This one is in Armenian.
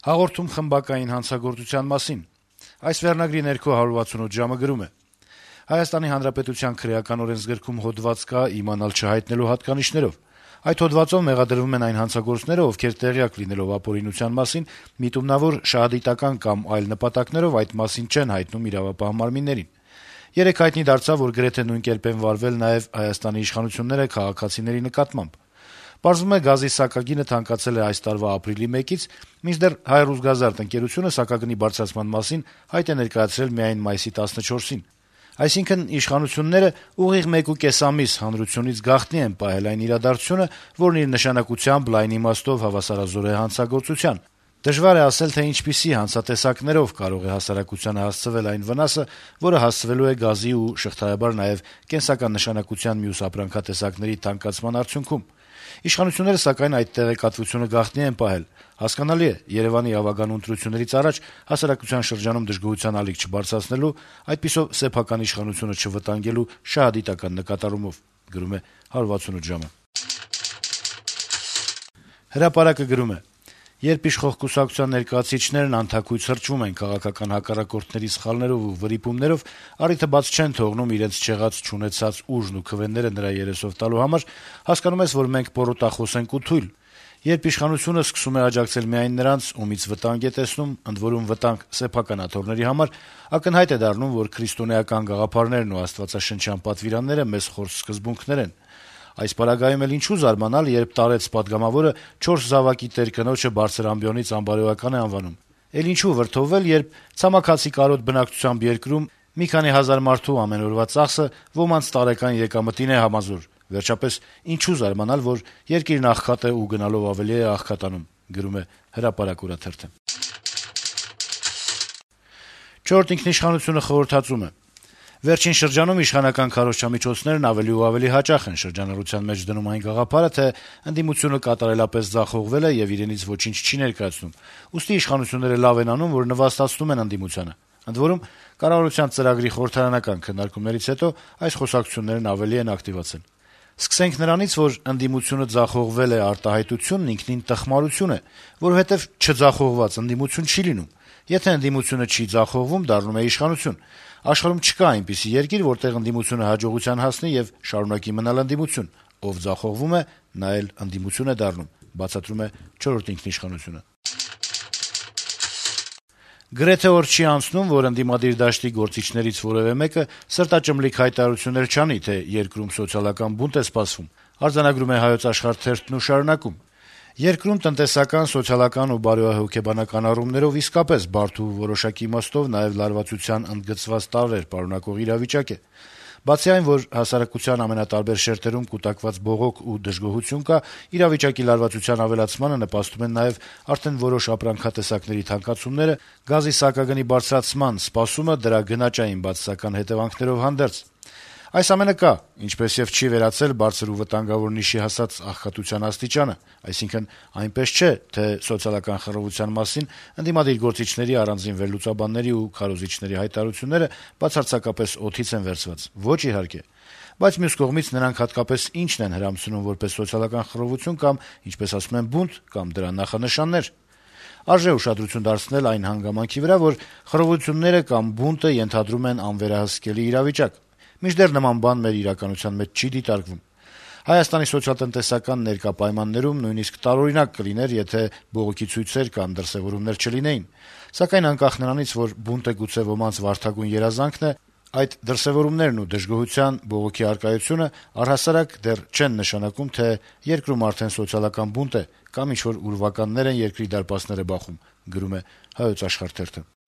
Հաղորդում խմբակային հանցագործության մասին։ Այս վերնագրի ներքո 168 ժամը գրում է. Հայաստանի Հանրապետության քրեական օրենսգրքում հոդված կա իմանալ չհայտնելու հատկանիշներով։ Այդ հոդվածով մեղադրվում են այն հանցագործները, ովքեր տեղյակ լինելով ապօրինության մասին, միտումնավոր շահադիտական կամ այլ նպատակներով այդ մասին չեն հայտնում իրավապահ մարմիններին։ Երեկ հայտնի դարձավ, որ գրեթե նույն կերպ են վարվել նաև Հայաստանի իշխանությունները քաղաքացիների նկատմամբ։ Պարզվում է, գազի սակագինը թանկացել է այս տարվա ապրիլի 1-ից, մինչդեռ Հայ Ռուսգազարդ ընկերությունը սակագնի բարձրացման մասին հայտ է ներկայացրել միայն մայիսի 14-ին։ Այսինքն իշխանությունները ուղիղ 1.5 ամիս հանրությունից գաղտնի են պահել այն իրադարձությունը, որն իր նշանակությամբ լայն իմաստով հավասարազոր է հանցագործության։ Դժվար է ասել, թե ինչպիսի հանցատեսակներով կարող է հասարակությանը հասցվել այն վնասը, որը հասցվելու է գազի ու շղթայաբար նաև կենսական նշանակության մյուս ապրանքատեսակների թանկացման արդյունքում։ Իշխանությունները, սակայն, այդ տեղեկատվությունը գաղտնի են պահել։ Հասկանալի է, Երեւանի ավագան ընտրություններից առաջ հասարակության շրջանում դժգոհության ալիք չբարձրացնելու, այդպիսով սեփական իշխանությունը չվտանգելու շահադիտական նկատառումով, գրում է 168 ժամը։ Հրապարակը գրում է. Երբ իշխող կուսակցության ներկայացուցիչներն անթաքույց հրճվում են քաղաքական հակառակորդների սխալներով ու վրիպումներով, առիթը բաց չեն թողնում իրենց չեղած չունեցած ուժն ու քվեները նրա երեսով տալու համար, հասկանում ես, որ մենք պոռոտախոս ենք ու թույլ։ Երբ իշխանությունը սկսում է աջակցել միայն նրանց, ումից վտանգ է տեսնում, ընդ որում վտանգ սեփական աթոռների համար, ակնհայտ է դառնում, որ քրիստոնեական գաղափարներն ու աստվածաշնչյան պատվիրանները մեզ խորս սկզբունքներ են։ Այս պարագայում էլ ինչու զարմանալ, երբ տարեց պատգամավորը 4 զավակի տեր կնոջը բարձր ամբիոնից անբարոյական է անվանում։ Էլ ինչու վրդովվել, երբ ցամաքացի կարոտ բնակչությամբ երկրում մի քանի հազար մարդու ամենօրվա ծախսը ոմանց տարեկան եկամտին է համազոր։ Վերջապես, ինչու զարմանալ, որ երկիրն աղքատ է ու գնալով ավելի է աղքատանում, գրում է Հրապարակ օրաթերթը։ Չորրորդ ինքնիշխանությունը խորհրդածում է. Վերջին շրջանում իշխանական քարոզչամիջոցներն ավելի ու ավելի հաճախ են շրջանառության մեջ դնում այն գաղափարը, թե ընդդիմությունը կատարելապես ձախողվել է եւ իրենից ոչինչ չի ներկայացնում։ Ուստի իշխանությունները լավ են անում, որ նվաստացնում են ընդդիմությանը։ Ընդ որում, կառավարության ծրագրի խորհրդարանական քննարկումներից հետո այս խոսակցություններն ավելի են ակտիվացել։ Սկսենք նրանից, որ ընդդիմությունը ձախողվել է արտահայտությունն ինքնին տխմարություն է, որովհետեւ չձախողված ընդդիմություն չի լինում։ Եթե ընդդիմությունը չի ձախողվում, դառնում է իշխանություն։ Աշխարհում չկա այնպիսի երկիր, որտեղ ընդդիմությունը հաջողության հասնի եւ շարունակի մնալ ընդդիմություն։ Ով ձախողվում է, նա էլ ընդդիմություն է դառնում, բացատրում է 4-րդ ինքնիշխանությունը։ Գրեթե օր չի անցնում, որ ընդդիմադիր դաշտի գործիչներից որևէ մեկը սրտաճմլիկ հայտարարություններ չանի, թե երկրում սոցիալական բունտ է սպասվում։ Արձանագրում է Հայոց Աշխարհ թերթն ու շարունակում. Երկրում տնտեսական, սոցիալական ու բարոյահոգեբանական առումներով իսկապես բարդ ու որոշակի իմաստով նաև լարվածության ընդգծված տարրեր պարունակող իրավիճակ է։ Բացի այն, որ հասարակության ամենատարբեր շերտերում կուտակված բողոք ու դժգոհություն կա, իրավիճակի լարվածության ավելացմանը նպաստում են նաև արդեն որոշ ապրանքատեսակների թանկացումները, գազի սակագնի բարձրացման սպասումը դրա գնաճային բացասական հետևանքներով հանդերձ։ Այս ամենը կա, ինչպես եւ չի վերացել բարձր ու վտանգավոր նիշի հասած աղքատության աստիճանը, այսինքն այնպես չէ, թե սոցիալական խռովության մասին ընդդիմադիր գործիչների առանձին վերլուծաբանների ու քարոզիչների հայտարարությունները բացարձակապես օդից են վերցված։ Ոչ իհարկե։ Բայց մյուս կողմից նրանք հատկապես ինչն են հրամցնում որպես սոցիալական խռովություն կամ, ինչպես ասում են, բունտ կամ դրա նախանշաններ։ Արժե ուշադրություն դարձնել այն հանգամանքի վրա, որ խռովությունները կամ բունտը ենթադրում են անվերահսկելի իրավիճակ։ Մինչդեռ նման բան մեր իրականության մեջ չի դիտարկվում։ Հայաստանի սոցիալ-տնտեսական ներկա պայմաններում նույնիսկ տարօրինակ կլիներ, եթե բողոքի ցույցեր կամ դրսևորումներ չլինեին։ Սակայն անկախ նրանից, որ բունտը գուցե ոմանց վարդագույն երազանքն է, այդ դրսևորումներն ու դժգոհության բողոքի արկայությունը առհասարակ դեռ չեն նշանակում, թե երկրում արդեն սոցիալական բունտ է կամ ինչ-որ ուրվականներ են երկրի դարպասները բախում, գրում է Հայոց Աշխարհ թերթը։